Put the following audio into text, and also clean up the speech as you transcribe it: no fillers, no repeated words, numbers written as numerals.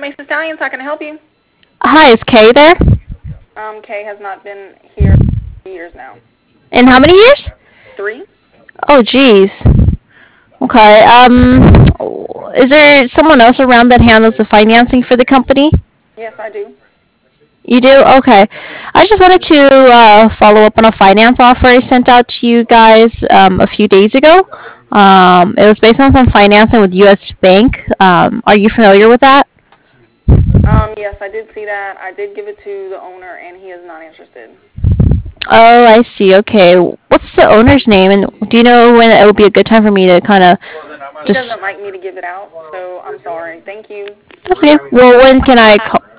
Mason Stallions, how can I help you? Hi, is Kay there? Kay has not been here for years now. In how many years? 3? Oh, jeez. Okay. Is there someone else around that handles the financing for the company? Yes, I do. You do? Okay. I just wanted to follow up on a finance offer I sent out to you guys a few days ago. It was based on some financing with U.S. Bank. Are you familiar with that? Yes, I did see that. I did give it to the owner, and he is not interested. Oh, I see. Okay. What's the owner's name? And do you know when it would be a good time for me to kind of He just... doesn't like me to give it out, so I'm sorry. Thank you. Okay. Well, when can I call?